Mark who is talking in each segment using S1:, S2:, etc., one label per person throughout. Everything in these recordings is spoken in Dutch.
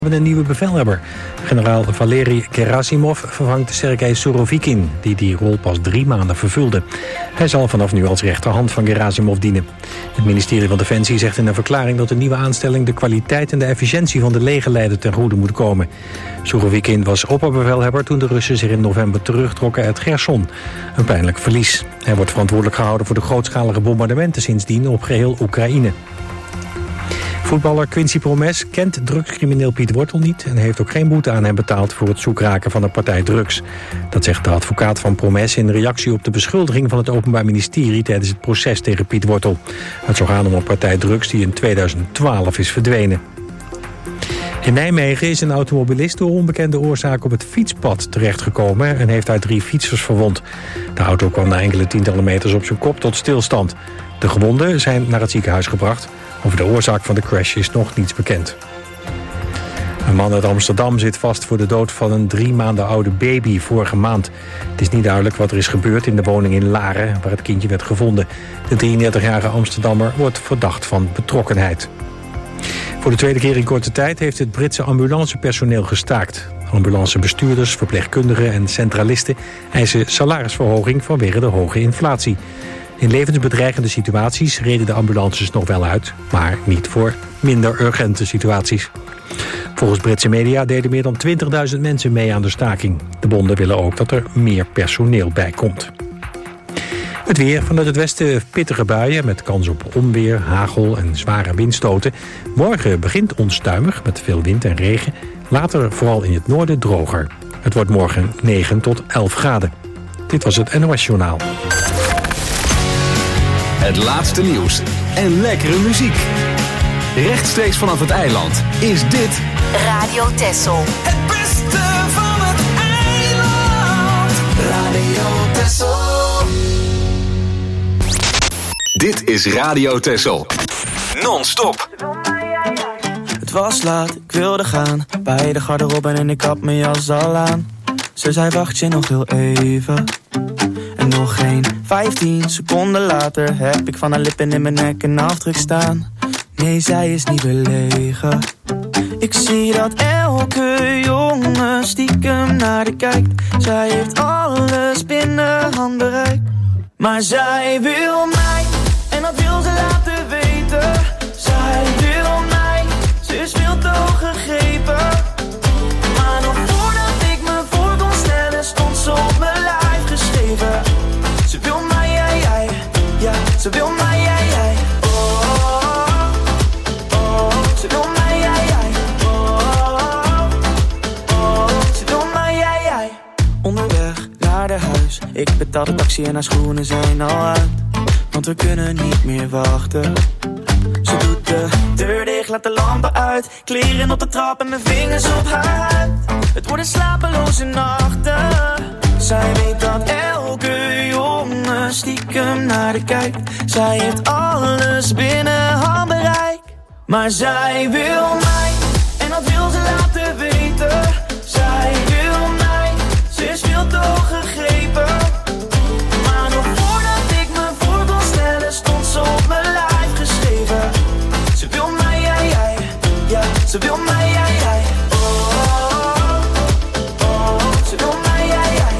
S1: We hebben een nieuwe bevelhebber. Generaal Valery Gerasimov vervangt Sergei Surovikin, die rol pas 3 maanden vervulde. Hij zal vanaf nu als rechterhand van Gerasimov dienen. Het ministerie van Defensie zegt in een verklaring dat de nieuwe aanstelling de kwaliteit en de efficiëntie van de legerleider ten goede moet komen. Surovikin was opperbevelhebber toen de Russen zich in november terugtrokken uit Gerson. Een pijnlijk verlies. Hij wordt verantwoordelijk gehouden voor de grootschalige bombardementen sindsdien op geheel Oekraïne. Voetballer Quincy Promes kent drugscrimineel Piet Wortel niet en heeft ook geen boete aan hem betaald voor het zoekraken van een partij drugs. Dat zegt de advocaat van Promes in reactie op de beschuldiging van het Openbaar Ministerie tijdens het proces tegen Piet Wortel. Het zou gaan om een partij drugs die in 2012 is verdwenen. In Nijmegen is een automobilist door onbekende oorzaak op het fietspad terechtgekomen en heeft daar 3 fietsers verwond. De auto kwam na enkele tientallen meters op zijn kop tot stilstand. De gewonden zijn naar het ziekenhuis gebracht. Over de oorzaak van de crash is nog niets bekend. Een man uit Amsterdam zit vast voor de dood van een 3 maanden oude baby vorige maand. Het is niet duidelijk wat er is gebeurd in de woning in Laren, waar het kindje werd gevonden. De 33-jarige Amsterdammer wordt verdacht van betrokkenheid. Voor de tweede keer in korte tijd heeft het Britse ambulancepersoneel gestaakt. Ambulancebestuurders, verpleegkundigen en centralisten eisen salarisverhoging vanwege de hoge inflatie. In levensbedreigende situaties reden de ambulances nog wel uit, maar niet voor minder urgente situaties. Volgens Britse media deden meer dan 20.000 mensen mee aan de staking. De bonden willen ook dat er meer personeel bij komt. Het weer: vanuit het westen pittige buien met kans op onweer, hagel en zware windstoten. Morgen begint onstuimig met veel wind en regen. Later vooral in het noorden droger. Het wordt morgen 9 tot 11 graden. Dit was het NOS Journaal.
S2: Het laatste nieuws en lekkere muziek. Rechtstreeks vanaf het eiland is dit
S3: Radio Texel.
S4: Het beste van het eiland. Radio Texel.
S2: Dit is Radio Texel. Non-stop.
S5: Het was laat, ik wilde gaan. Bij de garderobe en ik had mijn jas al aan. Ze zei wacht je nog heel even. En nog geen 15 seconden later heb ik van haar lippen in mijn nek een afdruk staan. Nee, zij is niet belegen. Ik zie dat elke jongen stiekem naar de kijkt. Zij heeft alles binnen handbereik. Maar zij wil mij, en dat wil ze laten weten. Zij wil mij, ze is veel te hoog gegrepen. Maar nog voordat ik me voor kon stellen, stond ze op mijn lijf geschreven. Ze wil mij, jij, ja, ze wil mij, jij. Ze wil mij, jij. Ze wil mij, jij. Onderweg naar de huis. Ik betaal de taxi en haar schoenen zijn al uit. Want we kunnen niet meer wachten. Ze doet de deur dicht, laat de lampen uit. Kleren op de trap en mijn vingers op haar huid. Het worden slapeloze nachten. Zij weet dat elke jongen stiekem naar de kijkt. Zij heeft alles binnen handbereik. Maar zij wil mij, en dat wil ze laten weten. Zij wil mij, ze is veel te hoog gegrepen. Maar nog voordat ik me voor kon stellen, stond ze op mijn lijf geschreven. Ze wil mij, jij, ja, ze wil mij, jij. Ze wil mij, jij.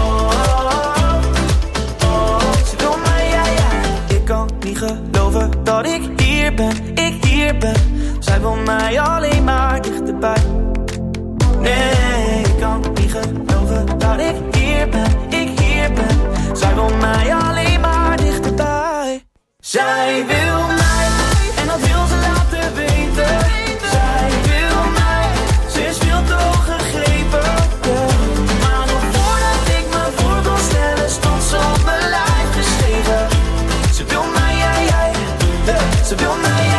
S5: Ze wil mij, jij. Ik kan niet geloven dat ik hier ben. Zij wil mij alleen maar dichterbij. Nee, ik kan niet geloven dat ik hier ben. Zij wil mij alleen maar dichterbij. Zij wil mij, en dat wil ze laten weten. Zij wil mij, ze is veel te hoog gegrepen. Maar nog voordat ik me voor kon stellen, stond ze op mijn lijf geschreven. Ze wil mij, jij. Ze wil mij, jij.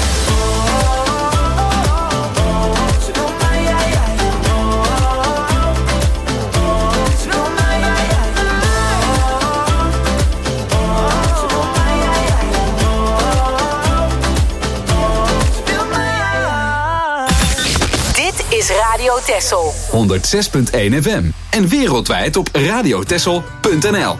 S3: Radio Texel
S2: 106.1 FM en wereldwijd op radiotexel.nl.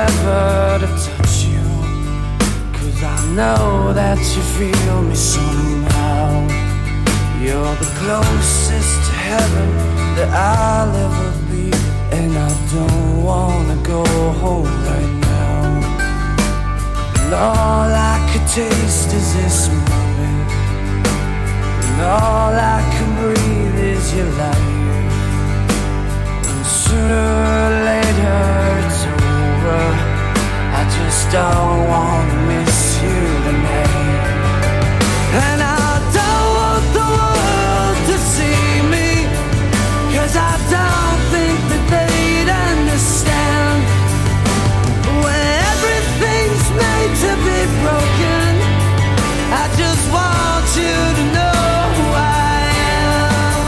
S5: ever to touch you, 'cause I know that you feel me somehow. You're the closest to heaven that I'll ever be, and I don't wanna go home right now. And all I could taste is this moment, and all I can breathe is your light. And sooner or later it's over, I just don't wanna miss you tonight. And I don't want the world to see me, 'cause I don't think that they'd understand. When everything's made to be broken, I just want you to know who I am.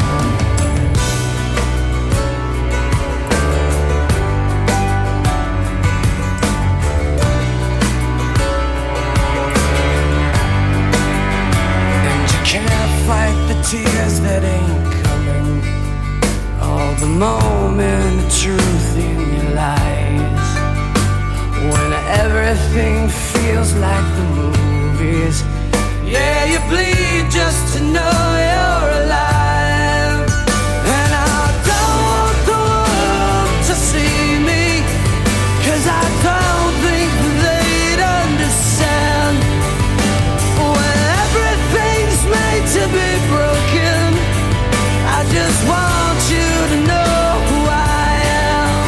S5: And you can't fight the tears that ain't coming, all the moment of truth in your lies. When everything feels like the movies, yeah, you bleed just to know you're alive. And I don't want the world to see me, 'cause I don't think they'd understand. When everything's made to be broken, I just want you to know who I am.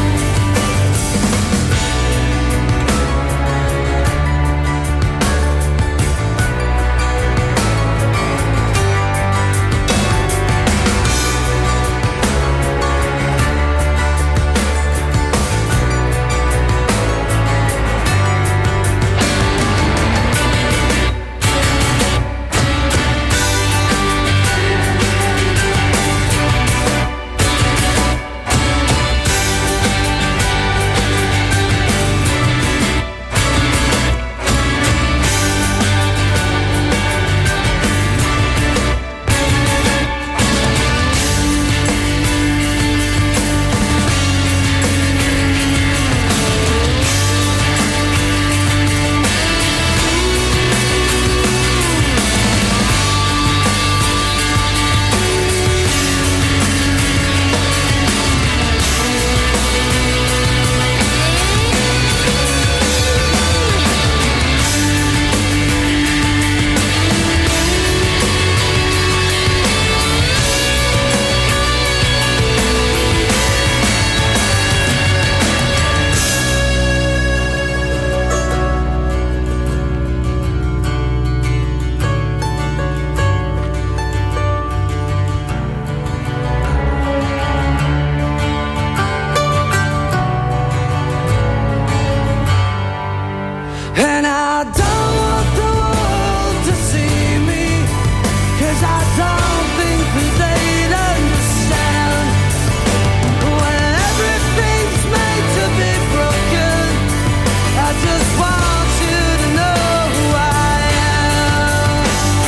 S5: And I don't want the world to see me, 'cause I don't think that they'd understand. When everything's made to be broken, I just want you to know who I am.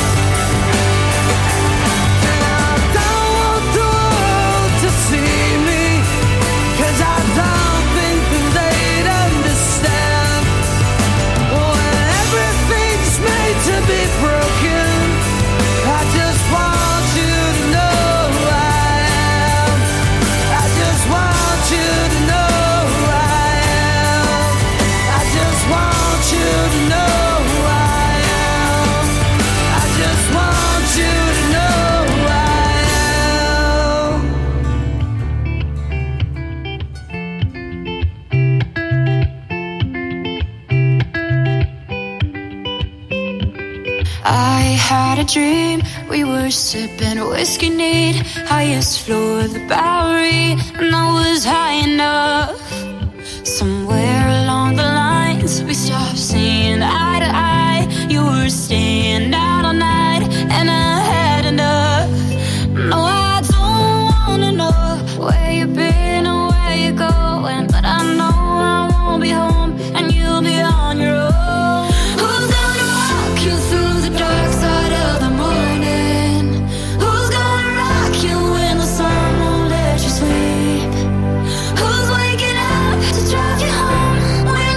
S5: And I don't want the world to see me, 'cause I don't think that they'd understand. When everything's made to be broken, I just want you to know who I am. I just want you to know who I am. I just want you to know who I am. I just want you to know who I am.
S6: I had a dream, we were sipping whiskey neat, highest floor of the Bowery, and I was high enough. Somewhere along the lines, we stopped seeing eye to eye. You were staying out all night, and I had enough. No, I don't wanna know where you've been or where you're going, but I know I won't be home, and you'll be on your own. Who's gonna walk you through the dark side of the morning? Who's gonna rock you when the sun won't let you sleep? Who's waking up to drive you home when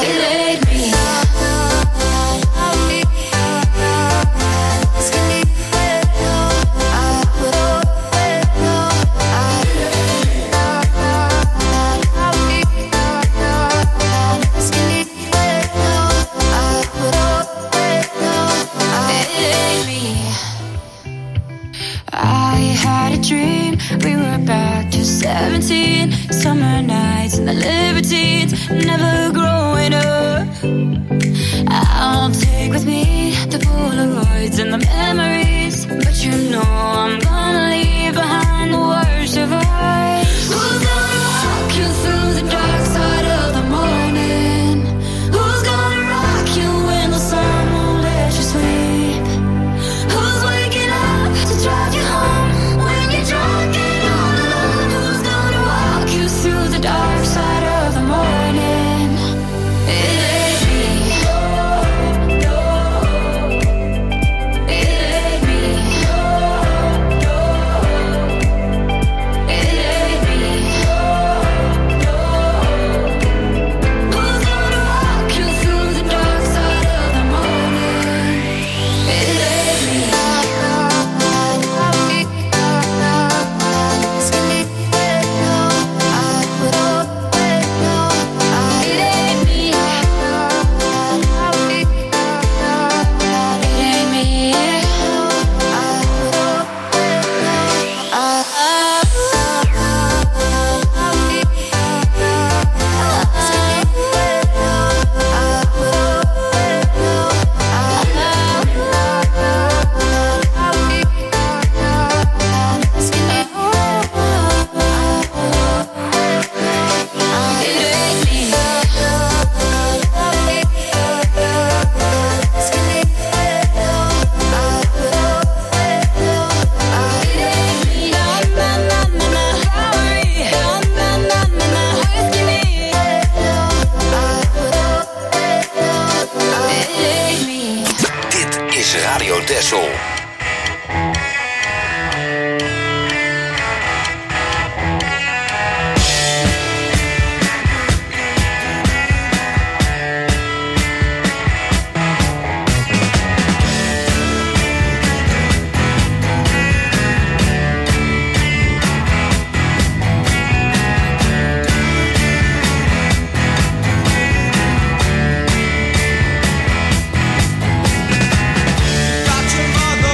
S7: Got your mother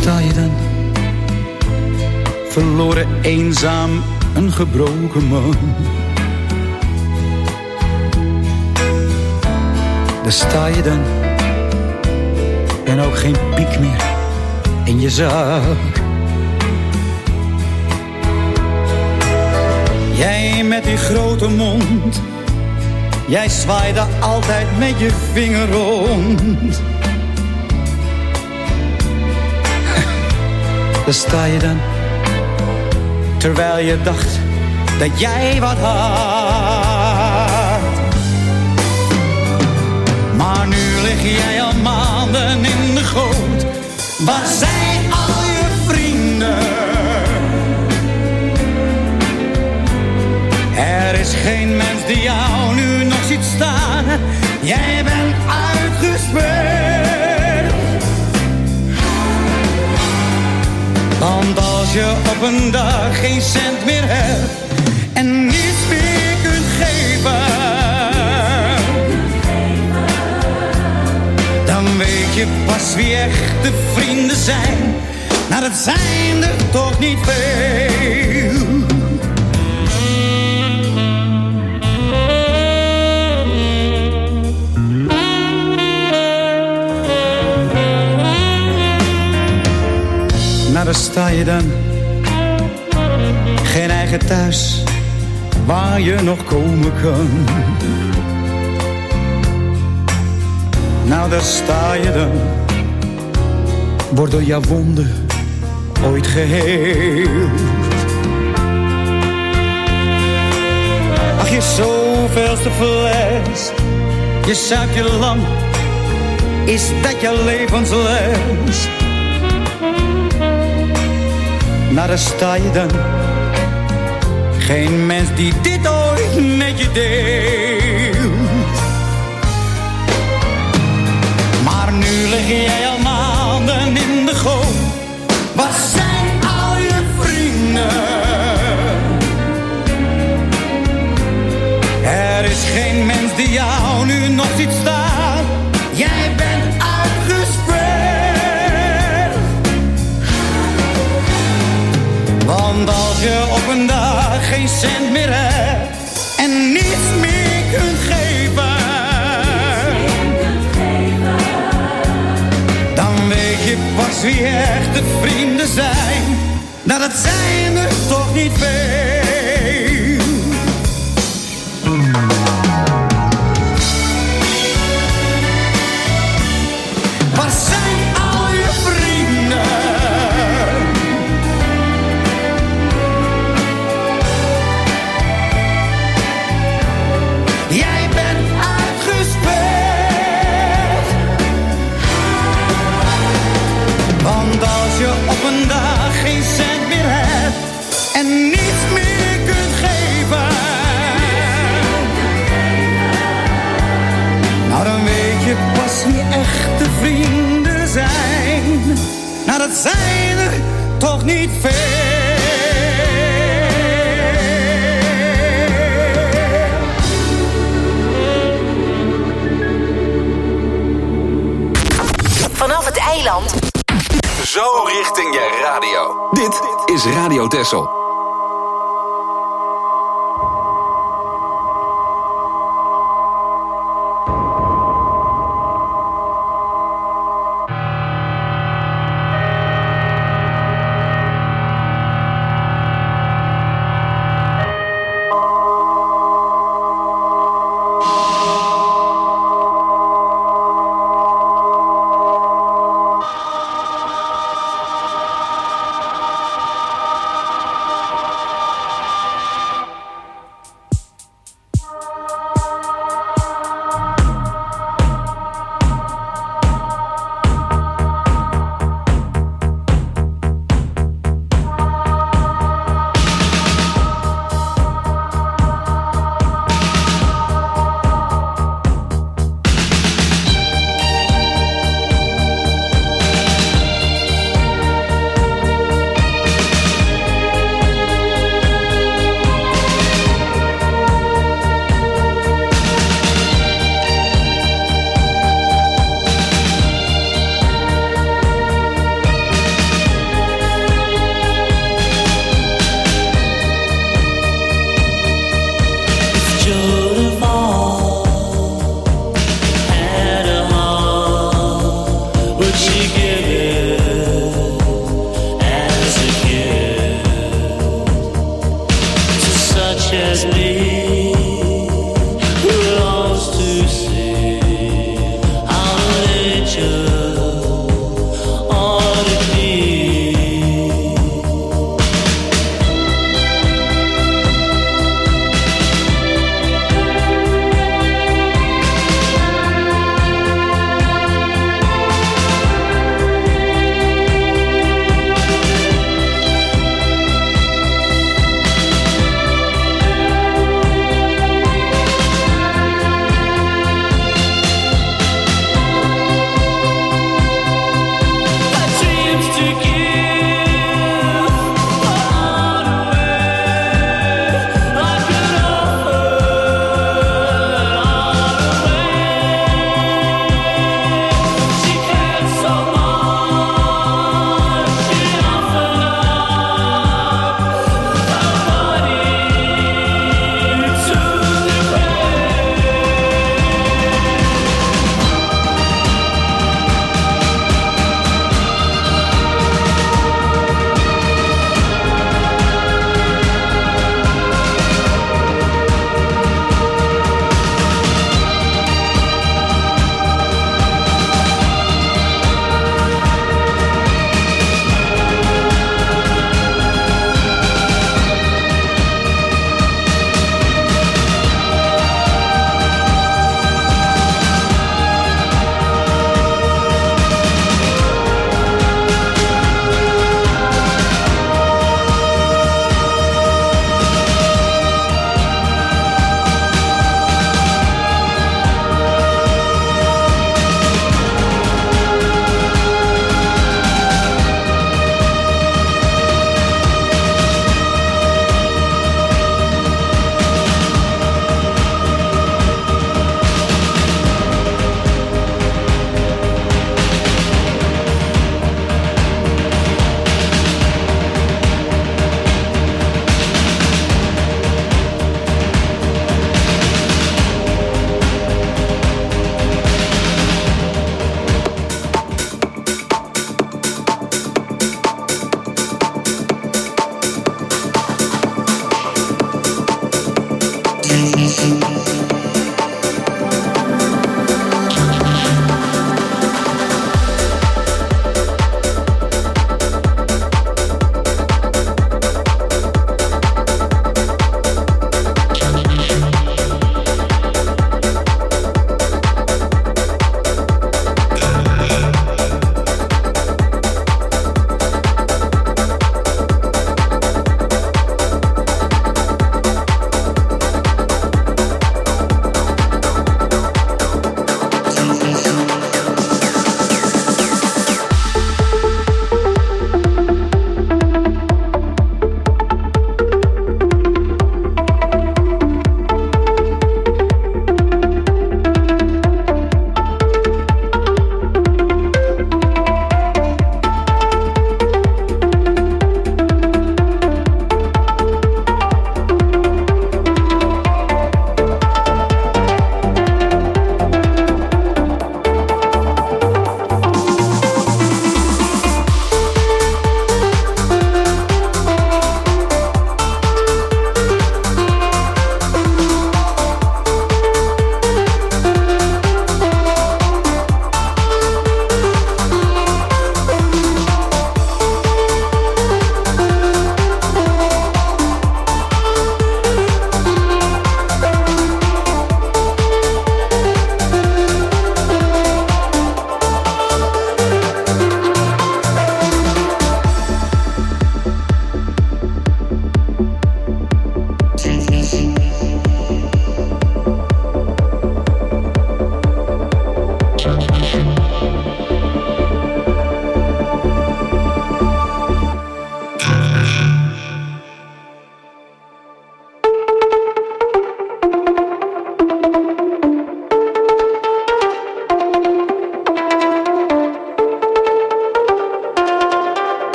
S7: sta je dan, verloren, eenzaam, een gebroken man. Daar sta je dan, en ook geen piek meer in je zak. Jij met die grote mond, jij zwaaide altijd met je vinger rond. Daar sta je dan, terwijl je dacht dat jij wat had. Maar nu lig jij al maanden in de goot. Waar zijn al je vrienden? Er is geen mens die jou nu nog ziet staan. Jij bent uitgespeeld. Want als je op een dag geen cent meer hebt en niets meer kunt geven, dan weet je pas wie echte vrienden zijn. Nou, dat zijn er toch niet veel. Nou, daar sta je dan, geen eigen thuis waar je nog komen kan. Nou, daar sta je dan, wordt door jouw wonden ooit geheeld. Ach, je zoveelste fles, je zuipt je lam, is dat je levensles? Nou, daar sta je dan, geen mens die dit ooit met je deelt. Maar nu lig jij al maanden in de goot. Waar zijn al je vrienden? Er is geen mens die jou nu nog ziet staan. Jij bent uitgespeeld. Want als je op een dag geen cent meer hebt en niets meer kunt geven, dan weet je pas wie echte vrienden zijn. Nou, dat zijn er toch niet veel. Waar zijn al je vrienden? Jij bent uitgespeeld. Want als je op een dag geen cent meer hebt en niets meer kunt geven, nou, dan weet je pas wie echte vrienden zijn. Nou, dat zijn er toch niet veel.
S3: Vanaf het eiland.
S2: Zo richting je radio. Dit is Radio Texel.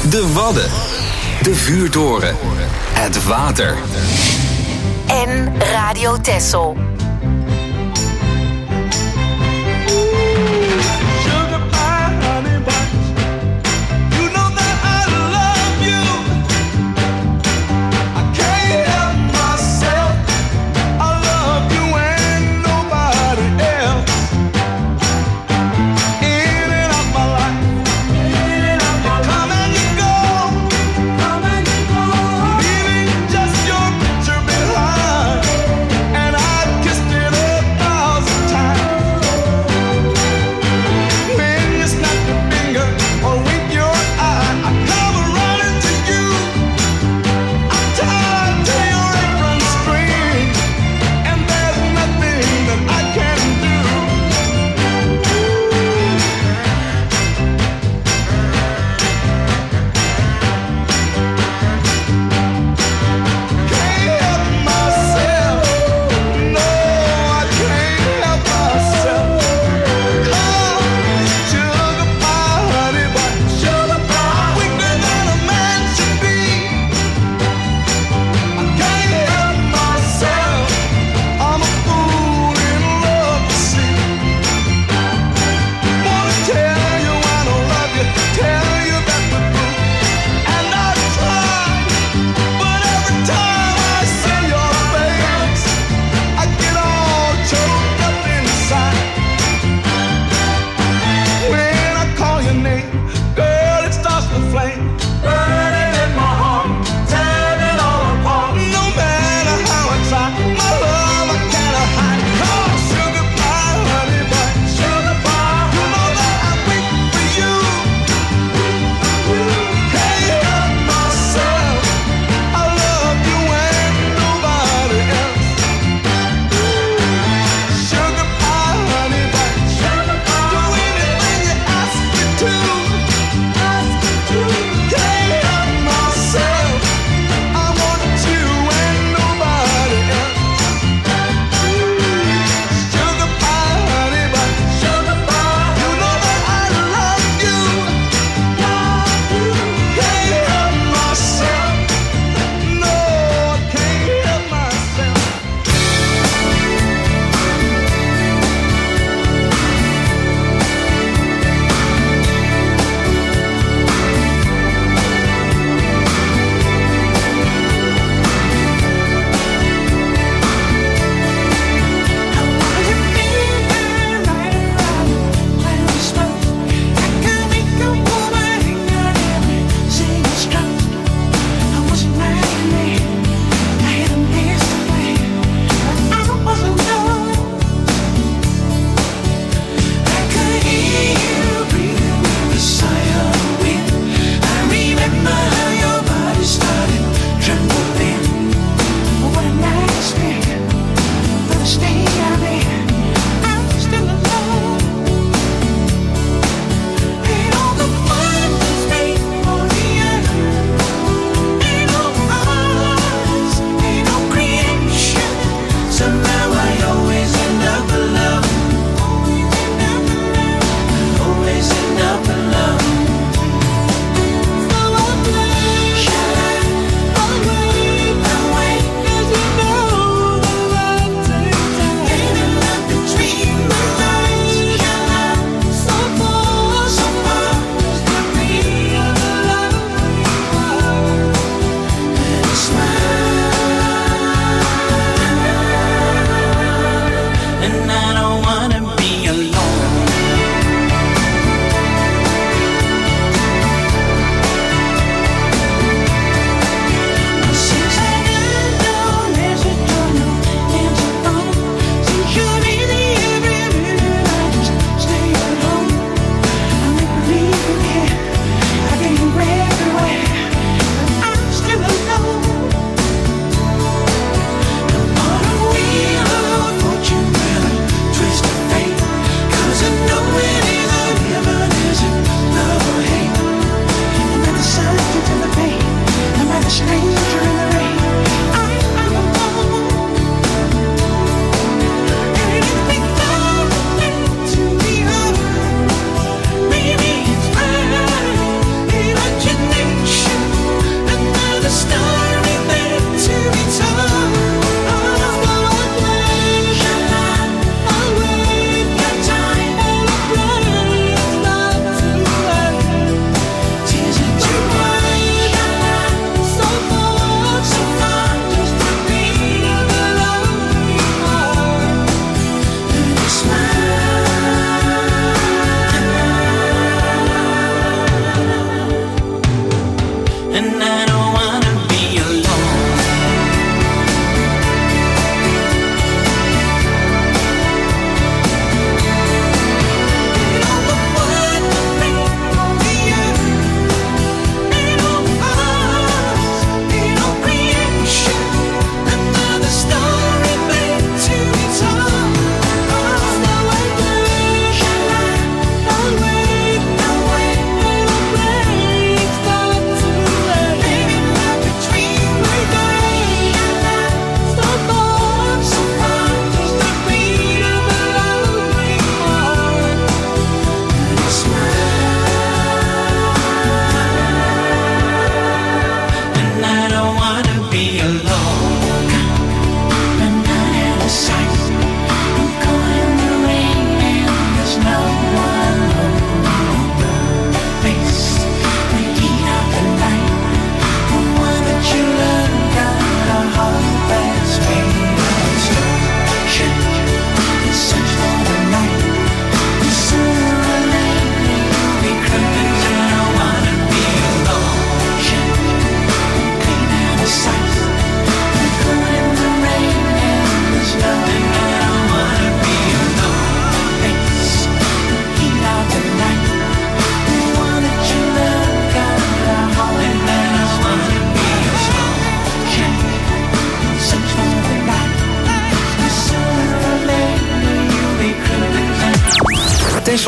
S2: De Wadden. De vuurtoren. Het water.
S3: En Radio Texel.
S4: Just your picture behind, and I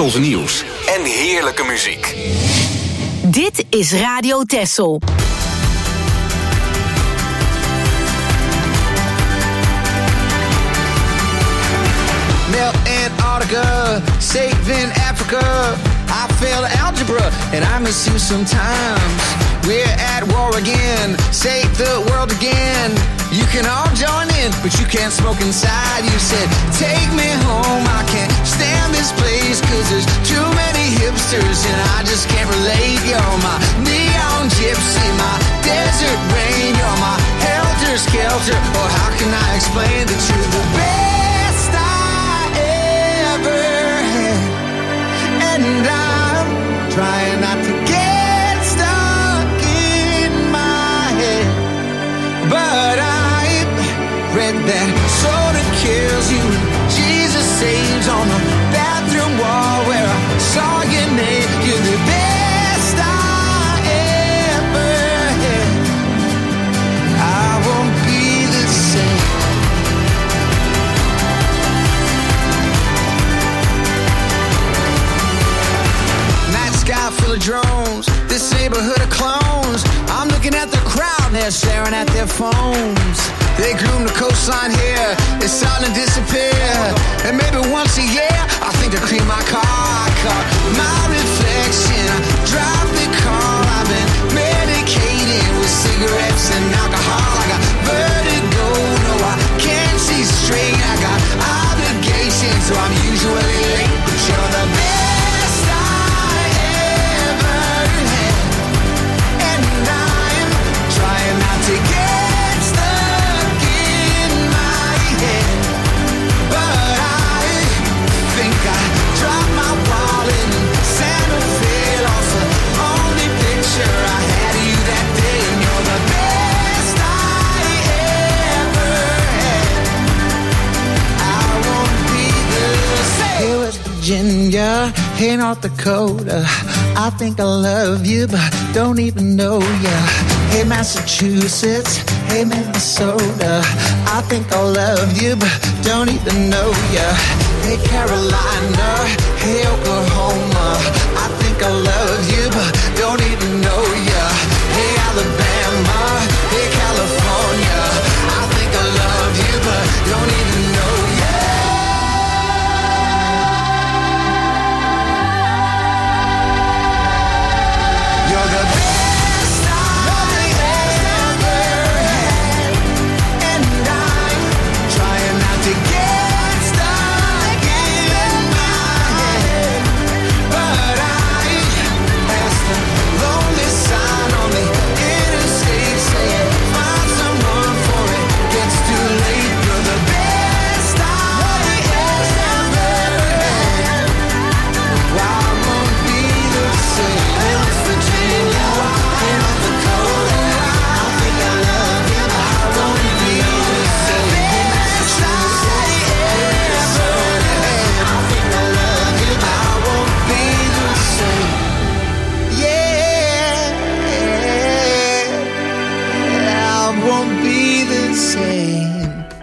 S2: Tessels nieuws en heerlijke muziek.
S3: Dit is Radio Tessel.
S8: Melt Antarctica, saving Africa. I failed algebra and I miss you sometimes. We're at war again, save the world again. You can all join in, but you can't smoke inside. You said, take me home, I can't stand this place, cause there's too many hipsters and I just can't relate. You're my neon gypsy, my desert rain. You're my helter-skelter, or how can I explain that you're the best I ever had? And I'm trying not to get stuck in my head, but I've read that soda kills you and Jesus saves on the bathroom wall where I saw your name. You're the best I ever had. I won't be the same. Night sky full of drones, this neighborhood of clones. I'm looking at the crowd and they're staring at their phones. They groom the coastline here, it's starting to disappear. And maybe once a year, I think to clean my car. I caught my reflection, I drive the car. I've been medicated with cigarettes and alcohol. I got vertigo, no I can't see straight. I got obligations, so I'm usually late. But you're the best I ever had. And I'm trying not to get stuck in my head, but I think I dropped my wallet in Santa Fe. Lost the only picture I had of you that day. And you're the best I ever had. I won't be the same. Hey, West Virginia, hey, North Dakota, I think I love you, but don't even know ya. Hey, Massachusetts, hey, Minnesota, I think I love you, but don't even know ya. Hey, Carolina, hey, Oklahoma, I think I love you, but don't even know ya. Hey, Alabama, hey, California, I think I love you, but don't even know ya. You're the best I ever had, and I'm trying not to get stuck in my head, but I passed the lonely sign on the interstate saying, find someone for it gets too late. You're the best I ever had. Why won't be the same? West Virginia, North Dakota, I think I love you, I won't be the same. Massachusetts, I think I love you, I won't be the same. Yeah, I won't be the same.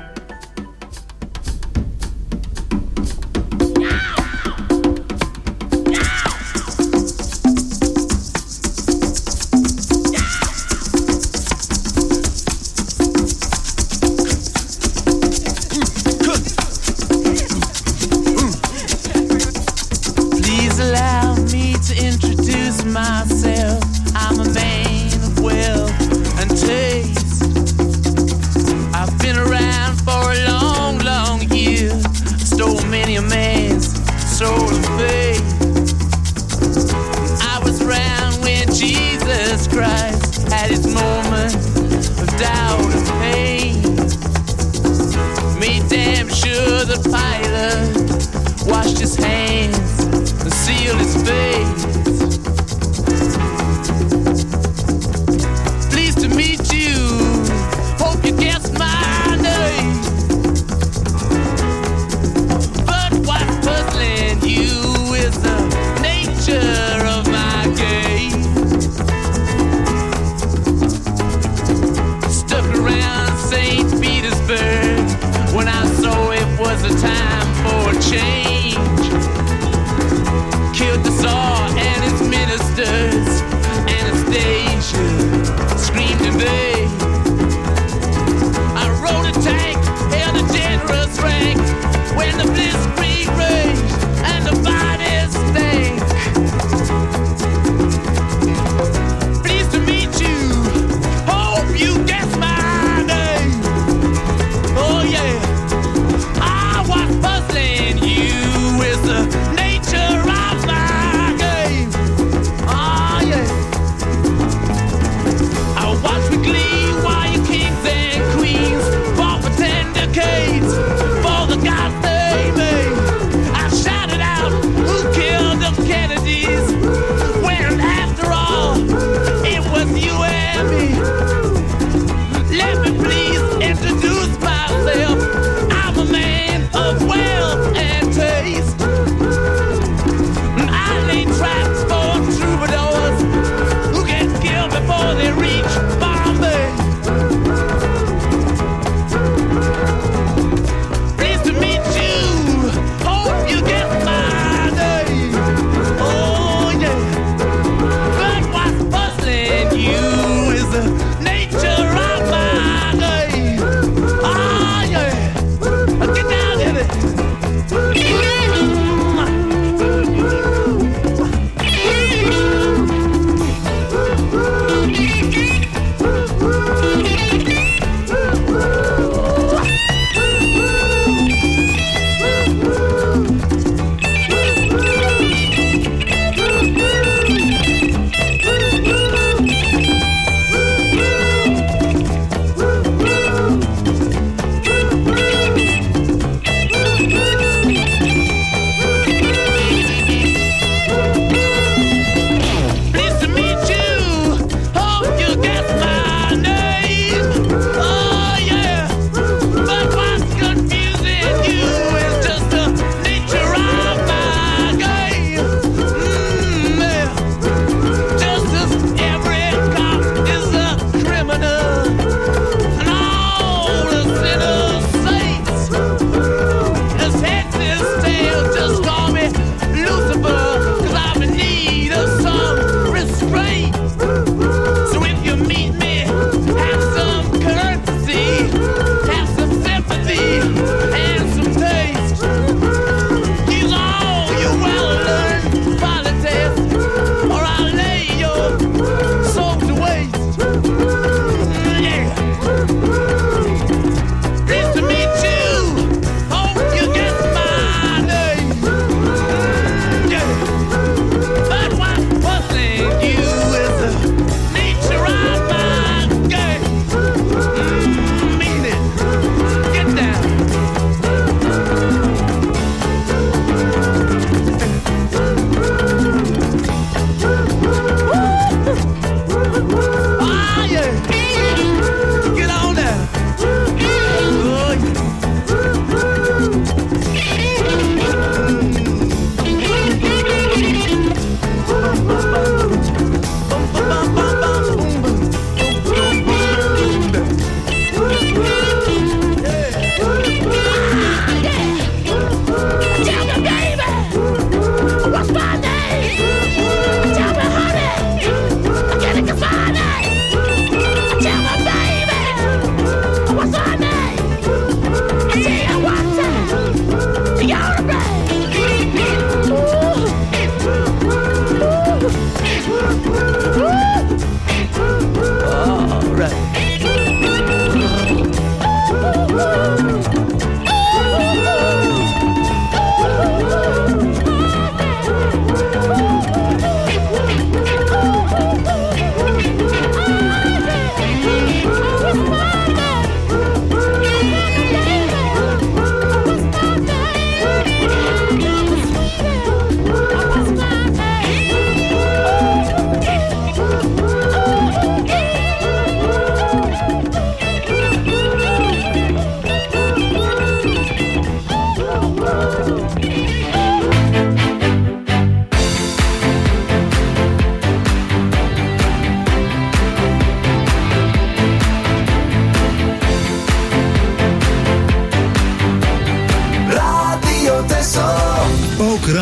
S5: Please allow me to introduce myself. I'm a man of wealth and taste. I've been around for a long, long year. Stole many a man's soul of faith. I was around when Jesus Christ had his moment of doubt and pain. Made damn sure the Pilate washed his hands and sealed his face. Pleased to meet you, hope you guessed my name. But what's puzzling you is the nature of my game. Stuck around St. Petersburg when I saw it was a time for a change.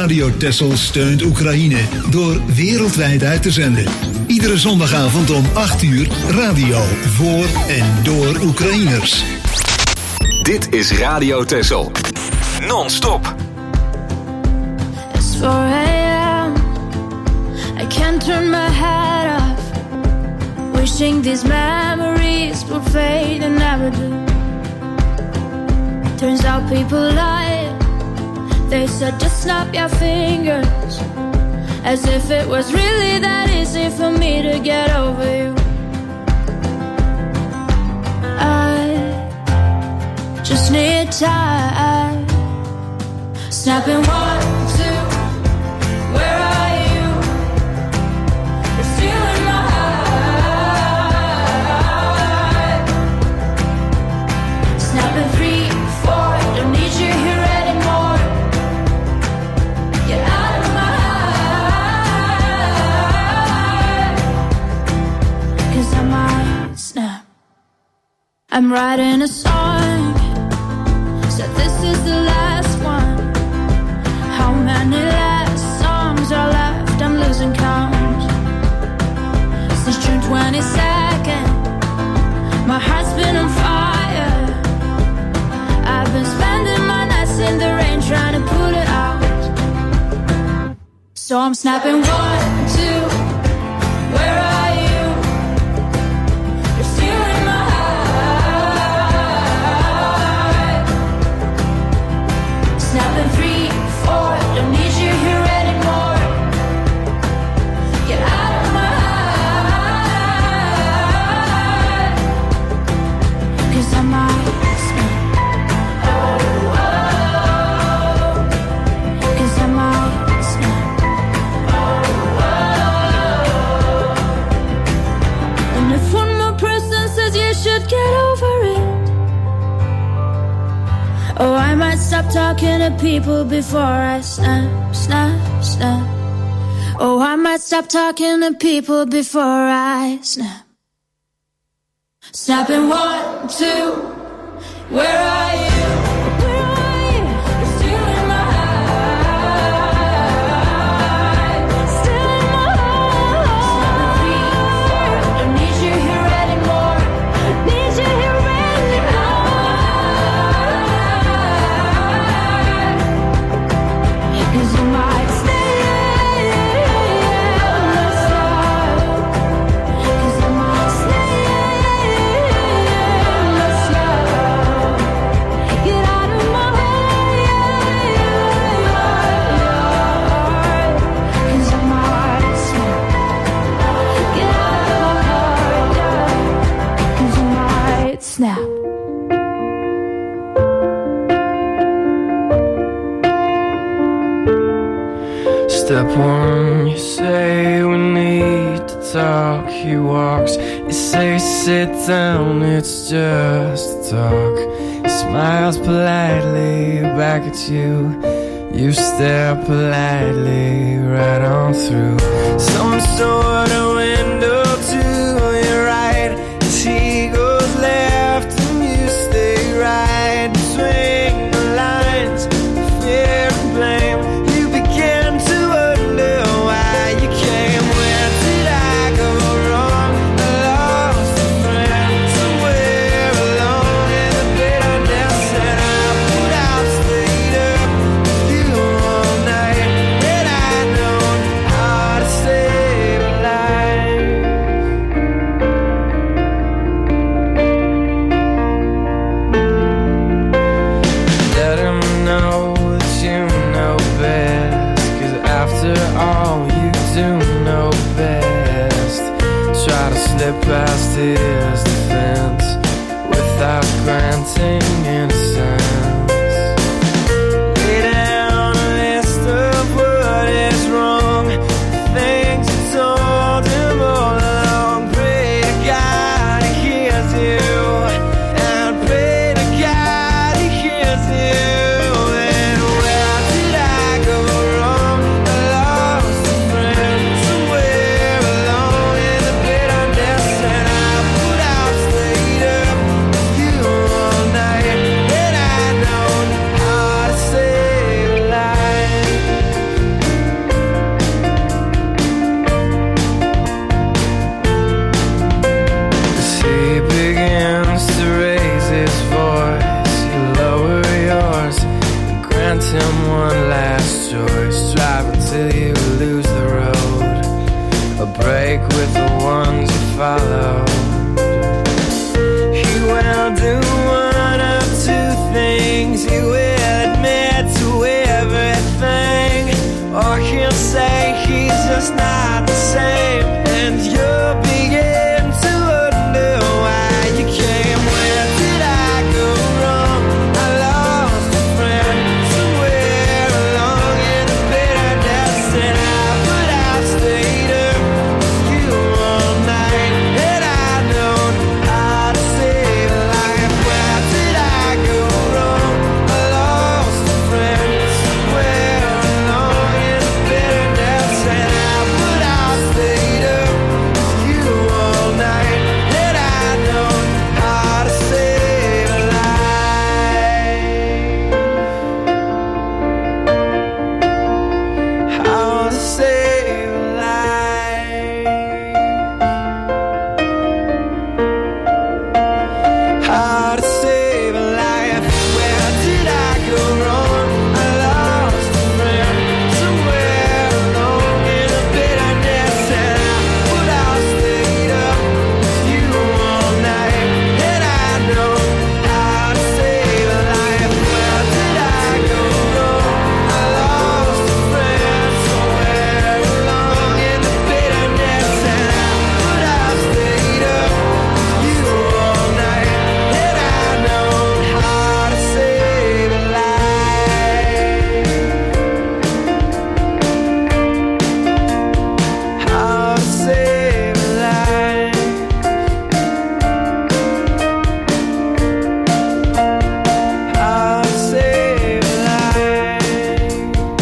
S9: Radio Texel steunt Oekraïne door wereldwijd uit te zenden. Iedere zondagavond om 8 uur radio voor en door Oekraïners.
S2: Dit is Radio Texel. Non-stop.
S6: It's 4 a.m. I can't turn my head off. Wishing these memories would fade and never do. Turns out people lie. They said just snap your fingers. As if it was really that easy for me to get over you. I just need time. Snapping 1, 2. Where are you? You're still in my heart. Snapping 3, 4. Don't need you here anymore. Get out of my heart. 'Cause I might snap. I'm writing a song. Said this is the last one. How many last songs are left? I'm losing count. Since June 22nd, my heart's been on fire. I've been spending my nights in the rain trying to put it out. So I'm snapping 1, 2. Where are you? You're still in my heart. Snapping 3, 4. Don't need you here anymore. Get out of my heart. 'Cause I might snap. Oh, oh. 'Cause I might snap. Oh, oh. And if one more person says you should get over it, oh, I might stop talking to people before I snap, snap, snap. Oh, I might stop talking to people before I snap. Snapping 1, 2. Where are you? Where are you? You're still in my heart. Still in my heart. 3, 4. Don't need you here anymore. Need you here anymore. 'Cause you might stay. 'Cause I might stay. Get out of my heart. 'Cause I might snap. Get out of my heart. 'Cause I might snap.
S5: Step 1, you say we need to talk. He walks, you say sit down, it's just talk. He smiles politely back at you. You stare politely right on through some sort of window to your right. As he goes left and you stay right between the lines of fear and blame. You begin to wonder why you came. Where did I go wrong? I lost a friend somewhere alone in the bitterness, and I put out, stayed up with you all night. And I know how to save a life. Let him know that you know best, 'cause after all you do know best. Try to slip past his defense without granting innocence. Lay down a list of what is wrong, things you told him all along. Pray to God he hears you, and pray to God he hears you. And where did I go wrong? I lost a friend somewhere alone in the bitterness, and I put out, stayed up with you all night. And I know followed. He will do one of two things. He will admit to everything, or he'll say he's just not the same, and you'll begin to wonder why you came. Where did I go wrong? I lost a friend somewhere along in the bitterness, and I stayed up with you all night, and I know how to save a life. Where did I go wrong? I lost a friend somewhere along in the bitterness, and I stayed up with you all night, and I know how to save a life. How to save a life. How to save a life. Where did I go wrong? I lost a friend somewhere along in the bitterness, and I stayed up with you all night, and I know how to save a life. Where did I go wrong? I lost a friend somewhere along in the bitterness, and I stayed up with you all night, and I know how to save a life. How to save a life. How to save a life.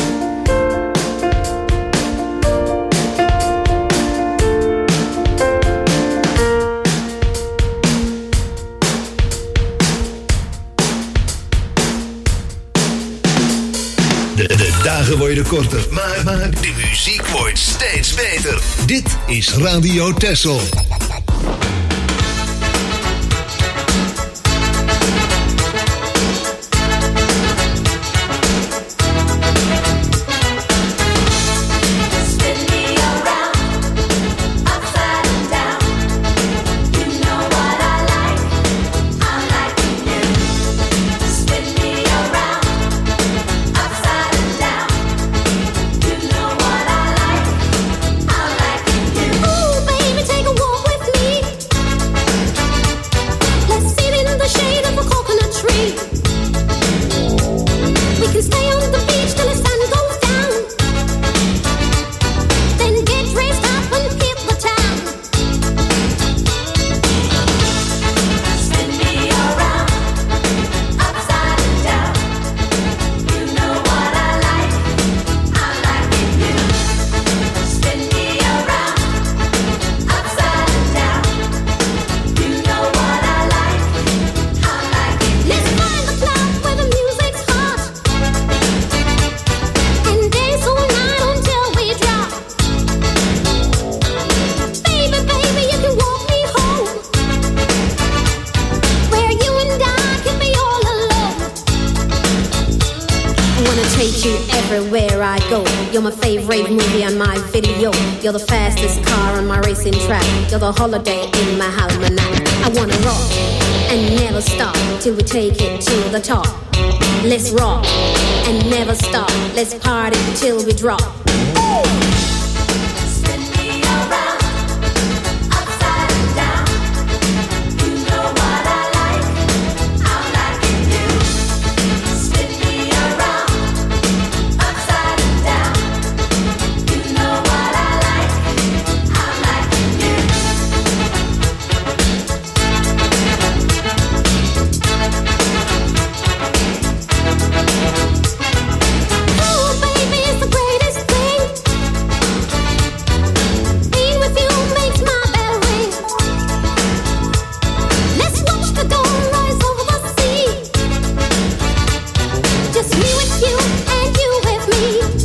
S9: De dagen worden korter, maar de muziek wordt steeds beter. Dit is Radio Texel.
S6: Spin me around, upside and down. You know what I like, I'm liking you. Spin me around, upside and down. You know what I like, I'm liking you. Ooh, baby, take a walk with me. Let's sit in the shade of a coconut tree. We can stay on the beach till the sun goes down. Then get dressed up and hit the town. Spin me around, upside and down. You know what I like, I'm liking you. Spin me around, upside and down. You know what I like, I'm liking you. Let's find the club where the music's hot, and dance all night until we drop. Baby, baby, you can walk me home, where you and I can be all alone. I wanna take you everywhere I go. You're my favorite movie on my video. You're the fastest car on my racing track. You're the holiday in my almanac. I wanna rock and never stop till we take it to the top. Let's rock and never stop. Let's party till we drop. Spin me around, upside and down. You know what I like, I'm liking you. Spin me around, upside and down. You know what I like, I'm liking you. Oh, baby, it's the greatest thing. Being with you makes my bell ring. Let's watch the dawn rise over the sea. Just me with you and you with me.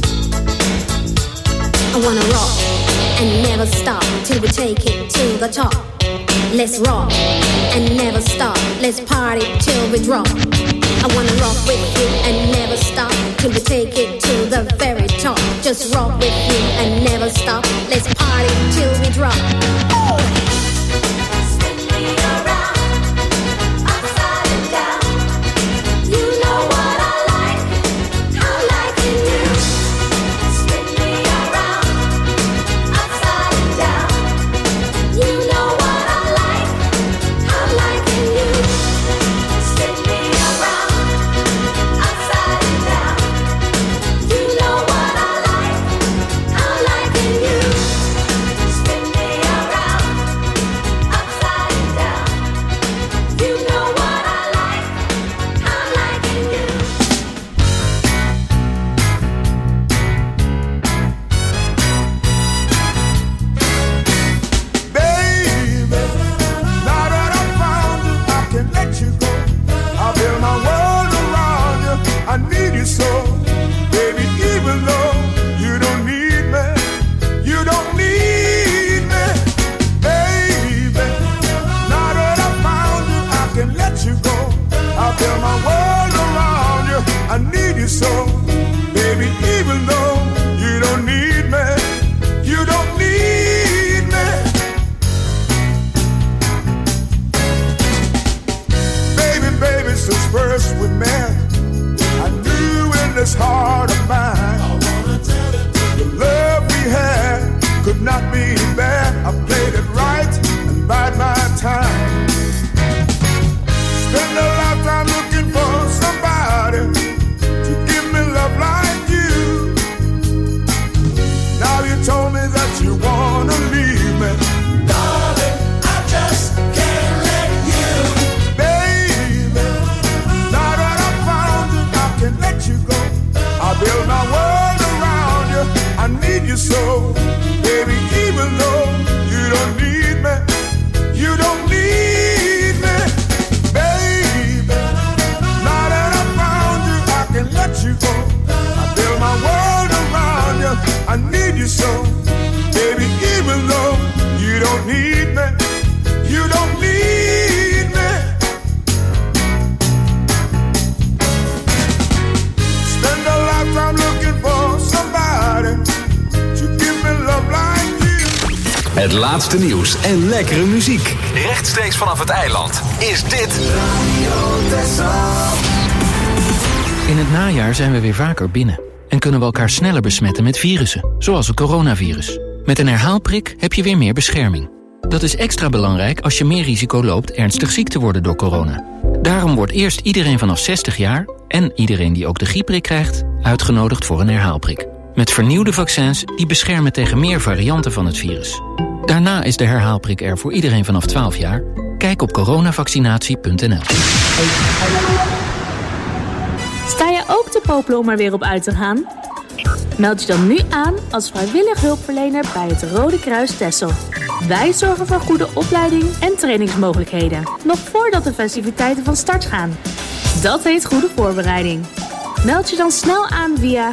S6: I wanna rock and never stop till we take it to the top. Let's rock and never stop. Let's party till we drop. I wanna rock with you and never stop till we take it to the very top. Just rock with you and never stop. Let's party till we drop.
S10: first we met, I knew in this heart of mine, the love we had could not be bad. I played it right and bide my time. Spend a lifetime looking for somebody to give me love like you. Now you told me that you wanna leave me, darling, I just can't let you. Baby, now that I found you, I can't let you go. I build my world around you, I need you so. Baby, even though you don't need me, you don't need me. Baby, now that I found you, I can't let you go. I build my world around you, I need you so. Baby, even though you don't need me, you don't need me. Spend a lifetime looking for somebody to give me love like you.
S2: Het laatste nieuws en lekkere muziek. Rechtstreeks vanaf het eiland is dit Radio Texel.
S11: In het najaar zijn we weer vaker binnen en kunnen we elkaar sneller besmetten met virussen, zoals het coronavirus. Met een herhaalprik heb je weer meer bescherming. Dat is extra belangrijk als je meer risico loopt ernstig ziek te worden door corona. Daarom wordt eerst iedereen vanaf 60 jaar en iedereen die ook de griepprik krijgt uitgenodigd voor een herhaalprik. Met vernieuwde vaccins die beschermen tegen meer varianten van het virus. Daarna is de herhaalprik er voor iedereen vanaf 12 jaar. Kijk op coronavaccinatie.nl.
S12: Sta je ook te popelen om er weer op uit te gaan? Meld je dan nu aan als vrijwillig hulpverlener bij het Rode Kruis Texel. Wij zorgen voor goede opleiding en trainingsmogelijkheden, nog voordat de festiviteiten van start gaan. Dat heet goede voorbereiding. Meld je dan snel aan via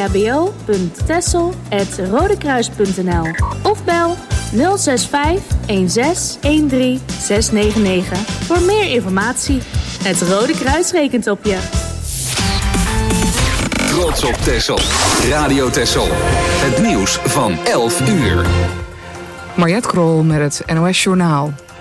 S12: ehbo.texel@rodekruis.nl of bel 065 16 13 699 voor meer informatie. Het Rode Kruis rekent op je.
S2: Trots op Texel. Radio Texel. Het nieuws van 11 uur.
S13: Mariette Krol met het NOS Journaal.